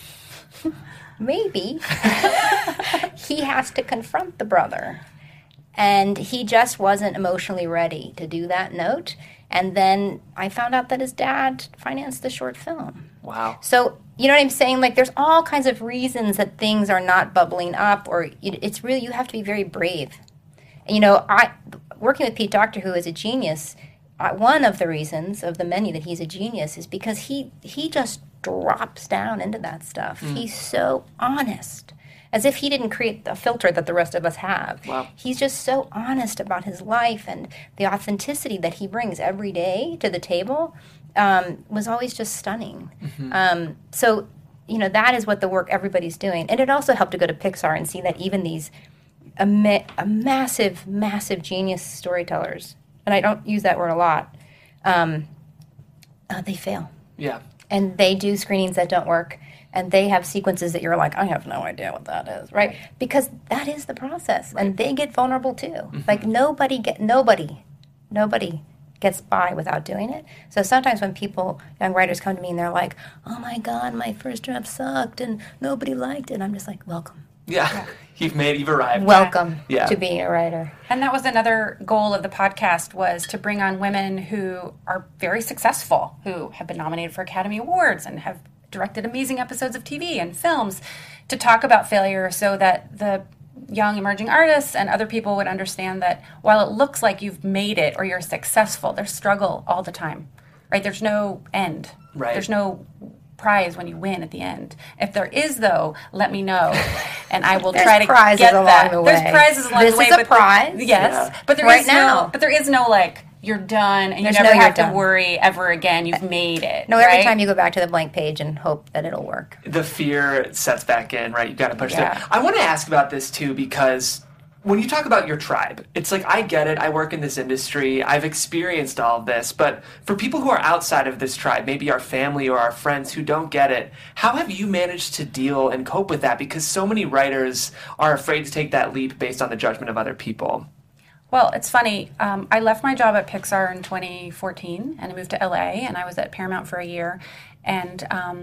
maybe he has to confront the brother. And he just wasn't emotionally ready to do that note. And then I found out that his dad financed the short film. Wow. So, you know what I'm saying? Like, there's all kinds of reasons that things are not bubbling up, or it's really, you have to be very brave. And, you know, working with Pete Docter, who is a genius, one of the reasons, of the many, that he's a genius is because he just drops down into that stuff. He's so honest. As if he didn't create the filter that the rest of us have. Wow. He's just so honest about his life, and the authenticity that he brings every day to the table was always just stunning. So, you know, that is what the work everybody's doing. And it also helped to go to Pixar and see that even these massive, massive genius storytellers, and I don't use that word a lot, they fail. Yeah. And they do screenings that don't work. And they have sequences that you're like, I have no idea what that is, right? Because that is the process. Right. And they get vulnerable too. Like nobody gets by without doing it. So sometimes when young writers come to me and they're like, oh my God, my first draft sucked and nobody liked it. And I'm just like, welcome. Yeah. You've arrived. Welcome to being a writer. And that was another goal of the podcast, was to bring on women who are very successful, who have been nominated for Academy Awards and have directed amazing episodes of TV and films, to talk about failure so that the young emerging artists and other people would understand that while it looks like you've made it or you're successful, there's struggle all the time, right? There's no end. Right. There's no prize when you win at the end. If there is, though, let me know, and I will try to get that. There's prizes along the way. This is a prize. Yes, yeah. But there is no like, you're done and you never have to worry ever again. You've made it. No, every time you go back to the blank page and hope that it'll work. The fear sets back in, right? You've got to push through. I want to ask about this too, because when you talk about your tribe, it's like, I get it. I work in this industry. I've experienced all of this. But for people who are outside of this tribe, maybe our family or our friends who don't get it, how have you managed to deal and cope with that? Because so many writers are afraid to take that leap based on the judgment of other people. Well, it's funny. I left my job at Pixar in 2014, and I moved to LA, and I was at Paramount for a year. And,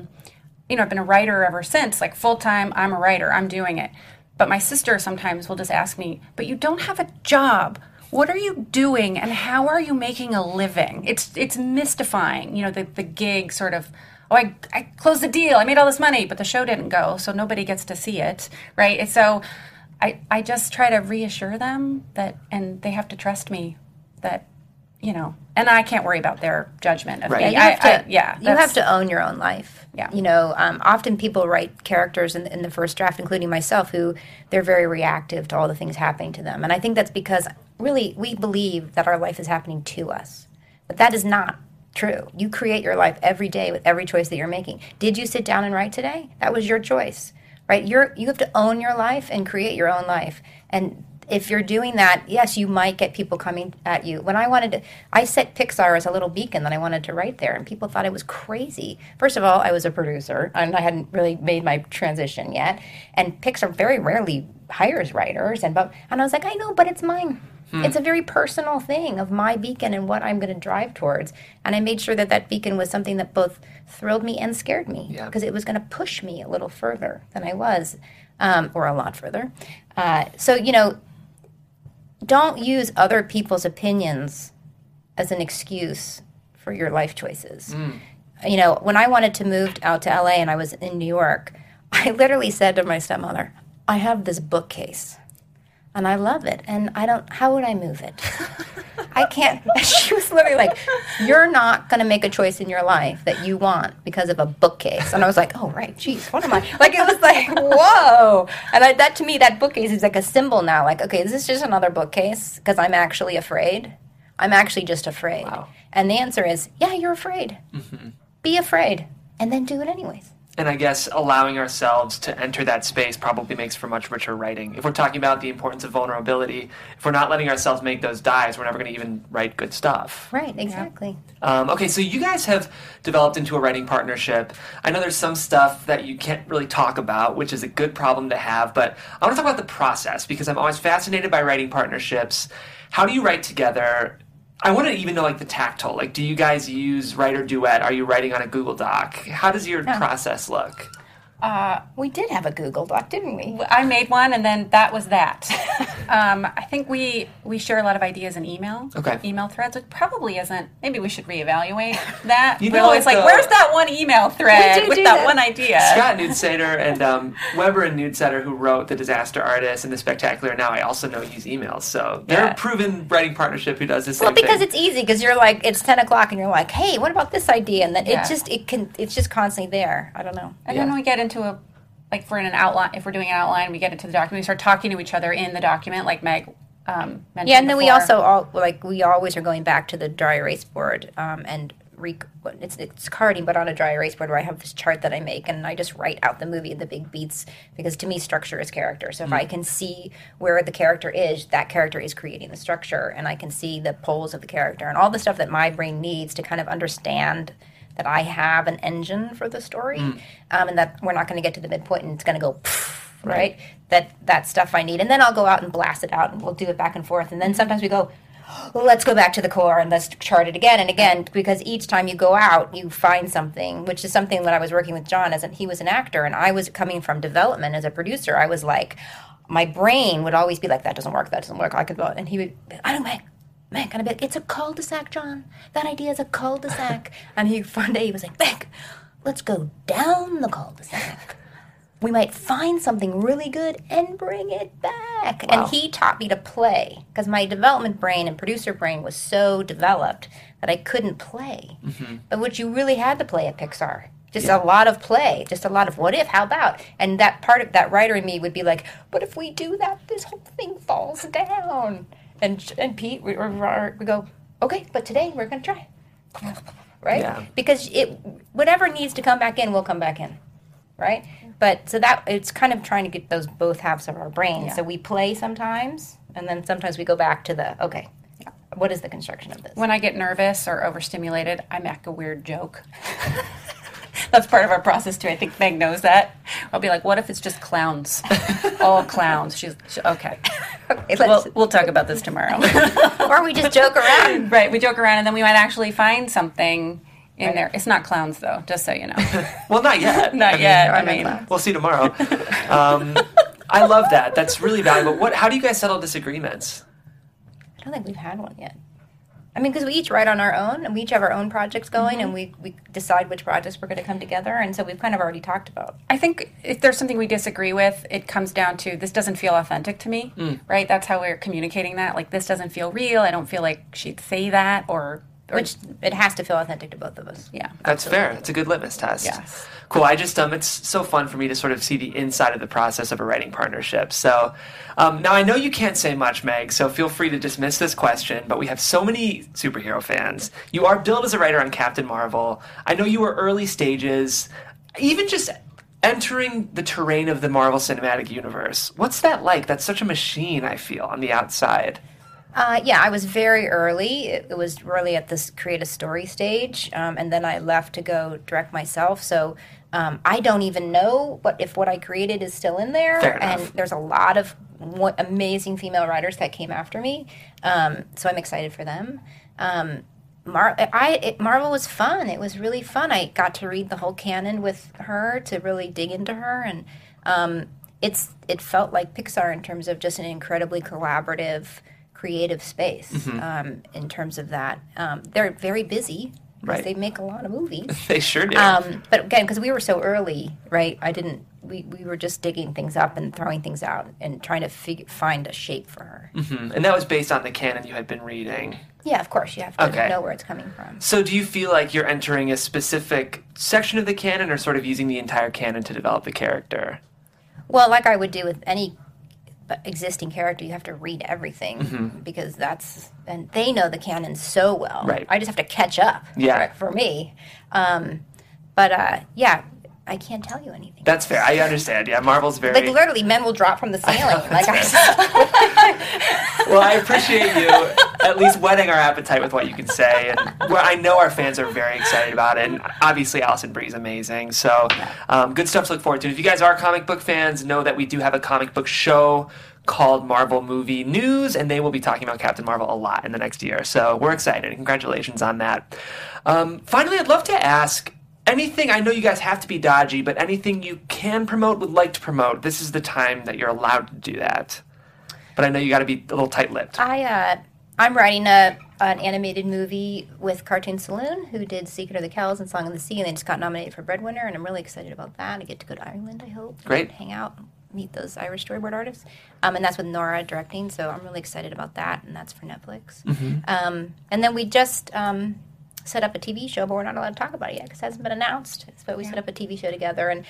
I've been a writer ever since, like full-time. I'm a writer. I'm doing it. But my sister sometimes will just ask me, but you don't have a job. What are you doing, and how are you making a living? It's mystifying, the gig sort of, I closed the deal. I made all this money, but the show didn't go, so nobody gets to see it, right? And so I just try to reassure them that, and they have to trust me that, and I can't worry about their judgment of me. You have to own your own life. Yeah. Often people write characters in the first draft, including myself, who they're very reactive to all the things happening to them. And I think that's because really we believe that our life is happening to us. But that is not true. You create your life every day with every choice that you're making. Did you sit down and write today? That was your choice. Right? You have to own your life and create your own life. And if you're doing that, yes, you might get people coming at you. When I set Pixar as a little beacon that I wanted to write there, and people thought it was crazy. First of all, I was a producer, and I hadn't really made my transition yet. And Pixar very rarely hires writers. And I was like, I know, but it's mine. It's a very personal thing of my beacon and what I'm going to drive towards. And I made sure that beacon was something that both thrilled me and scared me, because it was going to push me a little further than I was, or a lot further. Don't use other people's opinions as an excuse for your life choices. When I wanted to move out to LA and I was in New York, I literally said to my stepmother, I have this bookcase. And I love it. And how would I move it? I can't. She was literally like, you're not going to make a choice in your life that you want because of a bookcase. And I was like, oh, right, geez, what am I? Like, it was like, whoa. And that, to me, that bookcase is like a symbol now. Like, okay, this is just another bookcase because I'm actually afraid. I'm actually just afraid. Wow. And the answer is, yeah, you're afraid. Mm-hmm. Be afraid. And then do it anyways. And I guess allowing ourselves to enter that space probably makes for much richer writing. If we're talking about the importance of vulnerability, if we're not letting ourselves make those dives, we're never going to even write good stuff. Right, exactly. Okay, so you guys have developed into a writing partnership. I know there's some stuff that you can't really talk about, which is a good problem to have, but I want to talk about the process because I'm always fascinated by writing partnerships. How do you write together? I want to even know, like, the tactile. Like, do you guys use Writer Duet? Are you writing on a Google Doc? How does your process look? We did have a Google Doc, didn't we? I made one, and then that was that. I think we share a lot of ideas in email. Okay. Email threads. It probably isn't. Maybe we should reevaluate that. You We're know, always like, where's that one email thread with that one idea? Scott Nudsader and Weber and Nudsader, who wrote The Disaster Artist and The Spectacular Now, I also know use emails. So they're a proven writing partnership who does this same thing. Well, because it's easy, because you're like, it's 10 o'clock, and you're like, hey, what about this idea? And then it's just constantly there. I don't know. And then we get into if we're doing an outline, we get into the document, we start talking to each other in the document, like Meg mentioned. Yeah, and then we before. also we always are going back to the dry erase board and it's carding, but on a dry erase board where I have this chart that I make, and I just write out the movie, the big beats, because to me structure is character. So if I can see where the character is, that character is creating the structure, and I can see the poles of the character and all the stuff that my brain needs to kind of understand that I have an engine for the story, and that we're not going to get to the midpoint and it's going to go poof, right? That stuff I need. And then I'll go out and blast it out, and we'll do it back and forth. And then sometimes we go, well, let's go back to the core and let's chart it again and again, because each time you go out, you find something, which is something when I was working with John, he was an actor, and I was coming from development as a producer. I was like, my brain would always be like, that doesn't work, I could go, and he would, I don't know, Meg, kind of be like, it's a cul-de-sac, John. That idea is a cul-de-sac. And one day he was like, Meg, let's go down the cul-de-sac. We might find something really good and bring it back. Wow. And he taught me to play, because my development brain and producer brain was so developed that I couldn't play. Mm-hmm. But what you really had to play at Pixar. Just a lot of play, just a lot of what if, how about? And that part of that writer in me would be like, but if we do that, this whole thing falls down. And Pete, we go, okay, but today we're going to try. Right? Yeah. Because whatever needs to come back in will come back in. Right? But so that it's kind of trying to get those both halves of our brain. Yeah. So we play sometimes, and then sometimes we go back to what is the construction of this? When I get nervous or overstimulated, I make a weird joke. That's part of our process too. I think Meg knows that. I'll be like, what if it's just clowns? All clowns. She's okay. We'll talk about this tomorrow. Or we just joke around. Right, we joke around, and then we might actually find something in there. It's not clowns, though, just so you know. Well, not yet. Not yet. I mean, we'll see tomorrow. I love that. That's really valuable. How do you guys settle disagreements? I don't think we've had one yet. I mean, because we each write on our own, and we each have our own projects going, and we decide which projects we're going to come together, and so we've kind of already talked about. I think if there's something we disagree with, it comes down to, this doesn't feel authentic to me, right? That's how we're communicating that. Like, this doesn't feel real. I don't feel like she'd say that, or which it has to feel authentic to both of us. Yeah. That's fair. It's a good litmus test. Yes. Cool. It's so fun for me to sort of see the inside of the process of a writing partnership. So now I know you can't say much, Meg, so feel free to dismiss this question, but we have so many superhero fans. You are billed as a writer on Captain Marvel. I know you were early stages, even just entering the terrain of the Marvel Cinematic Universe. What's that like? That's such a machine, I feel, on the outside. Yeah, I was very early. It was really at this create a story stage, and then I left to go direct myself. So I don't even know if what I created is still in there. Fair enough. And there's a lot of amazing female writers that came after me, so I'm excited for them. Marvel was fun. It was really fun. I got to read the whole canon with her, to really dig into her, and it felt like Pixar in terms of just an incredibly collaborative, creative space. In terms of that. They're very busy. because they make a lot of movies. They sure do. But again, because we were so early, right? We were just digging things up and throwing things out and trying to find a shape for her. Mm-hmm. And that was based on the canon you had been reading. Yeah, of course. You have to know where it's coming from. So do you feel like you're entering a specific section of the canon or sort of using the entire canon to develop the character? Well, like I would do with any existing character, you have to read everything because and they know the canon so well. Right. I just have to catch up for me. I can't tell you anything. That's fair. I understand. Yeah, Marvel's very... Like, literally, men will drop from the ceiling. Well, I appreciate you at least whetting our appetite with what you can say. And I know our fans are very excited about it. And obviously, Alison Brie's amazing. So, good stuff to look forward to. If you guys are comic book fans, know that we do have a comic book show called Marvel Movie News, and they will be talking about Captain Marvel a lot in the next year. So, we're excited. Congratulations on that. Finally, I'd love to ask... anything, I know you guys have to be dodgy, but anything you can promote, would like to promote, this is the time that you're allowed to do that. But I know you got to be a little tight-lipped. I'm writing an animated movie with Cartoon Saloon, who did Secret of the Kells and Song of the Sea, and they just got nominated for Breadwinner, and I'm really excited about that. I get to go to Ireland, I hope. Great. Hang out, meet those Irish storyboard artists. And that's with Nora directing, so I'm really excited about that, and that's for Netflix. And then we just... set up a TV show, but we're not allowed to talk about it yet because it hasn't been announced. But we set up a TV show together, and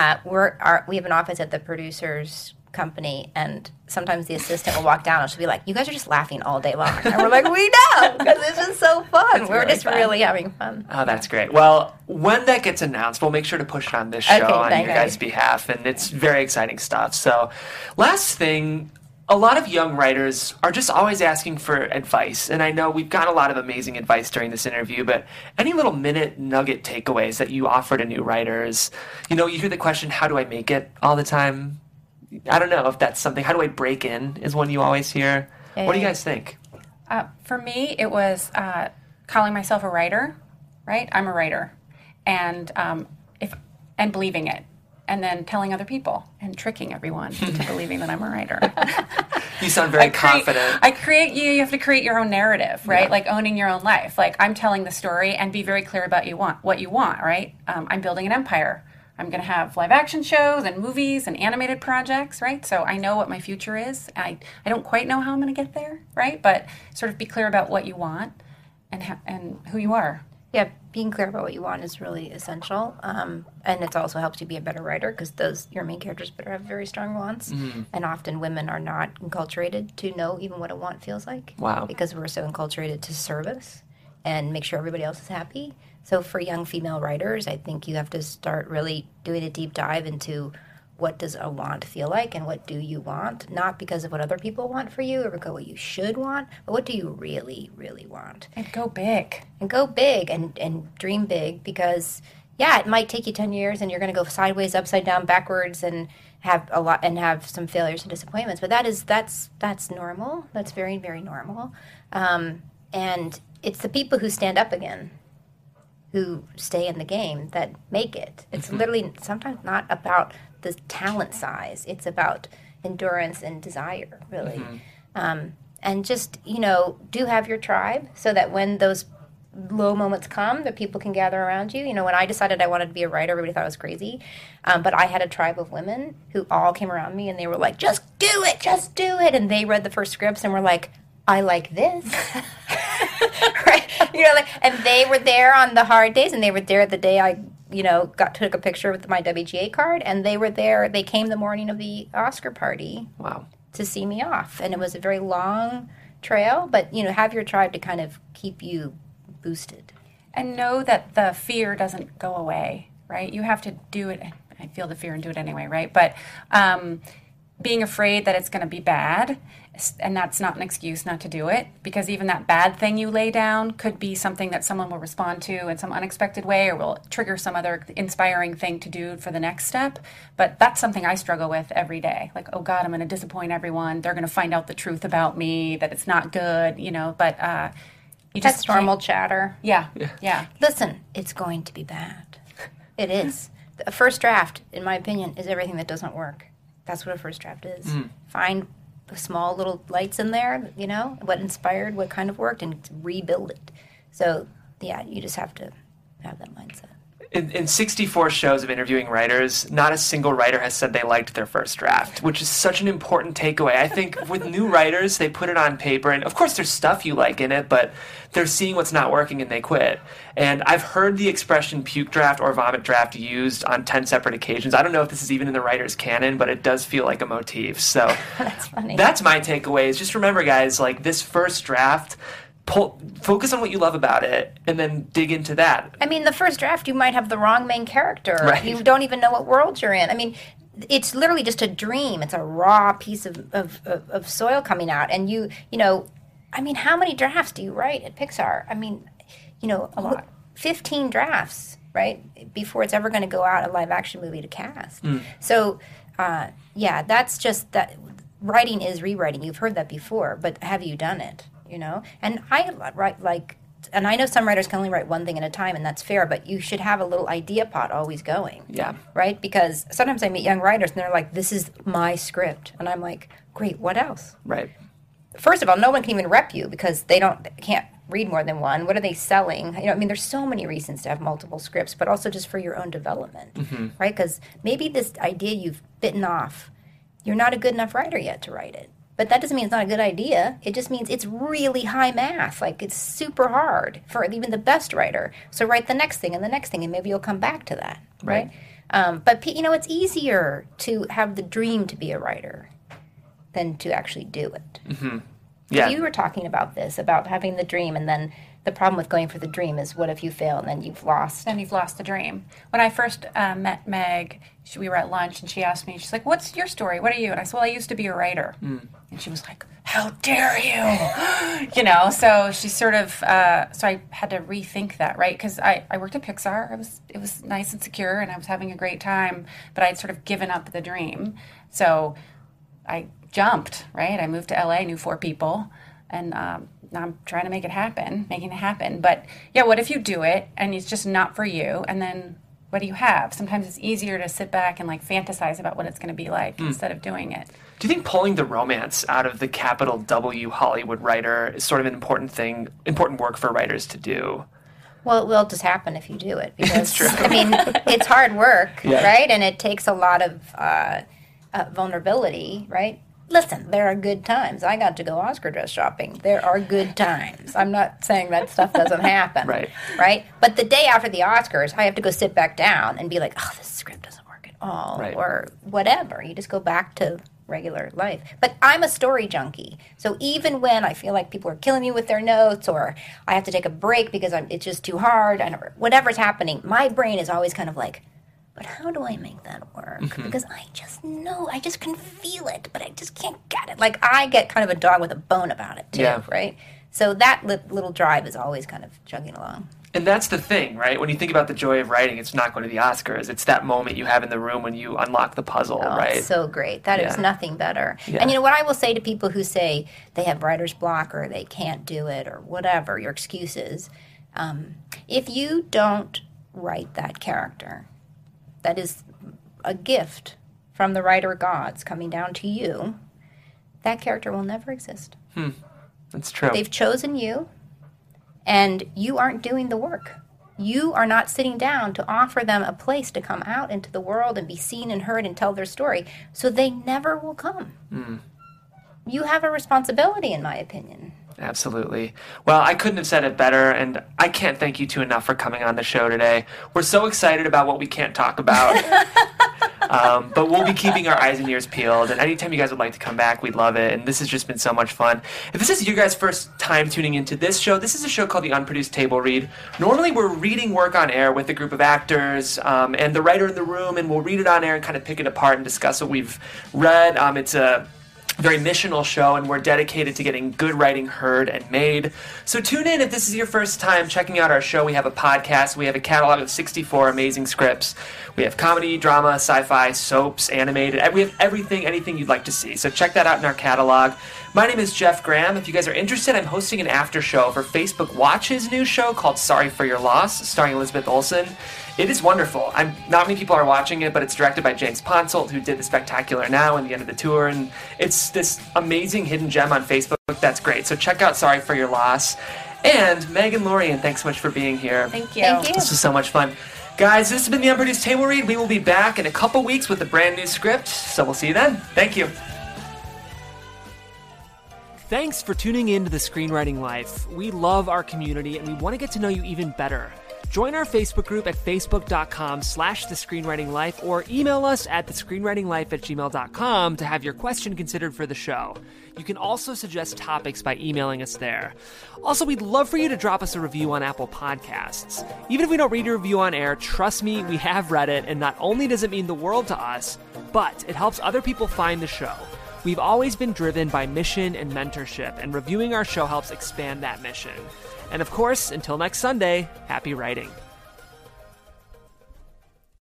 we have an office at the producer's company, and sometimes the assistant will walk down and she'll be like, "You guys are just laughing all day long," and we're like, "We know, because it's just so fun. We're just really having fun." Oh, that's great. Well, when that gets announced, we'll make sure to push it on this show on your guys' behalf, and it's very exciting stuff. So, last thing. A lot of young writers are just always asking for advice, and I know we've got a lot of amazing advice during this interview, but any little minute nugget takeaways that you offer to new writers? You know, you hear the question, how do I make it, all the time? I don't know if that's something. How do I break in is one you always hear. What do you guys think? For me, it was calling myself a writer, right? I'm a writer, and believing it. And then telling other people and tricking everyone into believing that I'm a writer. You sound very confident. You have to create your own narrative, right? Yeah. Like owning your own life. Like I'm telling the story and be very clear about what you want, right? I'm building an empire. I'm going to have live action shows and movies and animated projects, right? So I know what my future is. I don't quite know how I'm going to get there, right? But sort of be clear about what you want and who you are. Yeah, being clear about what you want is really essential, and it also helps you be a better writer because your main characters better have very strong wants, and often women are not enculturated to know even what a want feels like. Wow. Because we're so enculturated to service and make sure everybody else is happy. So for young female writers, I think you have to start really doing a deep dive into what does a want feel like and what do you want, not because of what other people want for you or because what you should want, but what do you really, really want. And go big. And dream big because, it might take you 10 years and you're going to go sideways, upside down, backwards and have some failures and disappointments, but that's normal. That's very, very normal. And it's the people who stand up again, who stay in the game, that make it. It's literally sometimes not about the talent size. It's about endurance and desire, really. And just, do have your tribe so that when those low moments come, that people can gather around you. When I decided I wanted to be a writer, everybody thought I was crazy. But I had a tribe of women who all came around me and they were like, just do it. And they read the first scripts and were like, I like this. Right? And they were there on the hard days, and they were there the day I, took a picture with my WGA card, and they were there. They came the morning of the Oscar party. Wow. To see me off. And it was a very long trail, but, have your tribe to kind of keep you boosted. And know that the fear doesn't go away, right? You have to do it. I feel the fear and do it anyway, right? But being afraid that it's going to be bad, and that's not an excuse not to do it, because even that bad thing you lay down could be something that someone will respond to in some unexpected way or will trigger some other inspiring thing to do for the next step. But that's something I struggle with every day. Like, oh God, I'm going to disappoint everyone. They're going to find out the truth about me, that it's not good, but that's normal chatter. Yeah. Listen, it's going to be bad. It is. A first draft, in my opinion, is everything that doesn't work. That's what a first draft is. Find small little lights in there, what inspired, what kind of worked, and rebuild it. So yeah, you just have to have that mindset. In 64 shows of interviewing writers, not a single writer has said they liked their first draft, which is such an important takeaway. I think with new writers, they put it on paper, and of course there's stuff you like in it, but they're seeing what's not working and they quit. And I've heard the expression puke draft or vomit draft used on 10 separate occasions. I don't know if this is even in the writer's canon, but it does feel like a motif. So That's funny. that's my takeaway is just remember, guys, like this first draft, focus on what you love about it, and then dig into that. I mean, the first draft, you might have the wrong main character. Right. You don't even know what world you're in. I mean, it's literally just a dream. It's a raw piece of soil coming out. And you know, I mean, how many drafts do you write at Pixar? I mean, you know, A lot. 15 drafts, right? Before it's ever going to go out a live action movie to cast. So, yeah, that's just that. Writing is rewriting. You've heard that before, but have you done it? You know, and I write and I know some writers can only write one thing at a time, and that's fair, but you should have a little idea pot always going. Yeah. Right? Because sometimes I meet young writers and they're like, this is my script. And I'm like, great, what else? Right. First of all, no one can even rep you because they can't read more than one. What are they selling? You know, I mean, there's so many reasons to have multiple scripts, but also just for your own development, right? Because maybe this idea you've bitten off, you're not a good enough writer yet to write it. But that doesn't mean it's not a good idea. It just means it's really high math. Like, it's super hard for even the best writer. So write the next thing and the next thing, and maybe you'll come back to that, right? But, you know, it's easier to have the dream to be a writer than to actually do it. Yeah. You were talking about this, about having the dream, and then the problem with going for the dream is what if you fail and then you've lost? Then you've lost the dream. When I first met Meg, we were at lunch, and she asked me, she's like, what's your story? What are you? And I said, well, I used to be a writer. And she was like, how dare you? You know, so she sort of, so I had to rethink that, right? Because I worked at Pixar. It was nice and secure, and I was having a great time, but I'd sort of given up the dream. So I jumped, right? I moved to LA, knew 4 people, and now I'm trying to making it happen. But yeah, what if you do it and it's just not for you? And then what do you have? Sometimes it's easier to sit back and like fantasize about what it's going to be like instead of doing it. Do you think pulling the romance out of the capital W Hollywood writer is sort of an important work for writers to do? Well, it will just happen if you do it. Because, It's true. I mean, it's hard work, Yeah. right? And it takes a lot of vulnerability, right? Listen, there are good times. I got to go Oscar dress shopping. There are good times. I'm not saying that stuff doesn't happen. Right. But the day after the Oscars, I have to go sit back down and be like, oh, this script doesn't work at all. Right. Or whatever. You just go back to regular life. But I'm a story junkie. So even when I feel like people are killing me with their notes, or I have to take a break because it's just too hard, whatever's happening, my brain is always kind of like, but how do I make that work? Because I just know, I just can feel it, but I just can't get it. Like, I get kind of a dog with a bone about it, too, Yeah. right? So that little drive is always kind of chugging along. And that's the thing, right? When you think about the joy of writing, it's not going to the Oscars. It's that moment you have in the room when you unlock the puzzle, right? It's so great. That is Yeah. nothing better. Yeah. And you know what I will say to people who say they have writer's block or they can't do it or whatever, your excuses, if you don't write that character, that is a gift from the writer gods coming down to you, that character will never exist. That's true. They've chosen you, and you aren't doing the work. You are not sitting down to offer them a place to come out into the world and be seen and heard and tell their story, so they never will come. You have a responsibility, in my opinion. Absolutely. Well, I couldn't have said it better, and I can't thank you two enough for coming on the show today. We're so excited about what we can't talk about. But we'll be keeping our eyes and ears peeled, and anytime you guys would like to come back, we'd love it, and this has just been so much fun. If this is your guys' first time tuning into this show, this is a show called The Unproduced Table Read. Normally, we're reading work on air with a group of actors and the writer in the room, and we'll read it on air and kind of pick it apart and discuss what we've read. It's a very missional show, and we're dedicated to getting good writing heard and made. So tune in if this is your first time checking out our show. We have a podcast. We have a catalog of 64 amazing scripts. We have comedy, drama, sci-fi, soaps, animated. We have anything you'd like to see. So check that out in our catalog. My name is Jeff Graham. If you guys are interested, I'm hosting an after show for Facebook Watch's new show called Sorry for Your Loss, starring Elizabeth Olsen. It is wonderful. Not many people are watching it, but it's directed by James Ponsoldt, who did The Spectacular Now and The End of the Tour, and it's this amazing hidden gem on Facebook that's great. So check out Sorry for Your Loss. And Megan Lorien, thanks so much for being here. Thank you. Thank you. This was so much fun. Guys, this has been the Unproduced Table Read. We will be back in a couple weeks with a brand new script, so we'll see you then. Thank you. Thanks for tuning in to The Screenwriting Life. We love our community and we want to get to know you even better. Join our Facebook group at facebook.com/thescreenwritinglife or email us at thescreenwritinglife@gmail.com to have your question considered for the show. You can also suggest topics by emailing us there. Also, we'd love for you to drop us a review on Apple Podcasts. Even if we don't read your review on air, trust me, we have read it, and not only does it mean the world to us, but it helps other people find the show. We've always been driven by mission and mentorship, and reviewing our show helps expand that mission. And of course, until next Sunday, happy writing.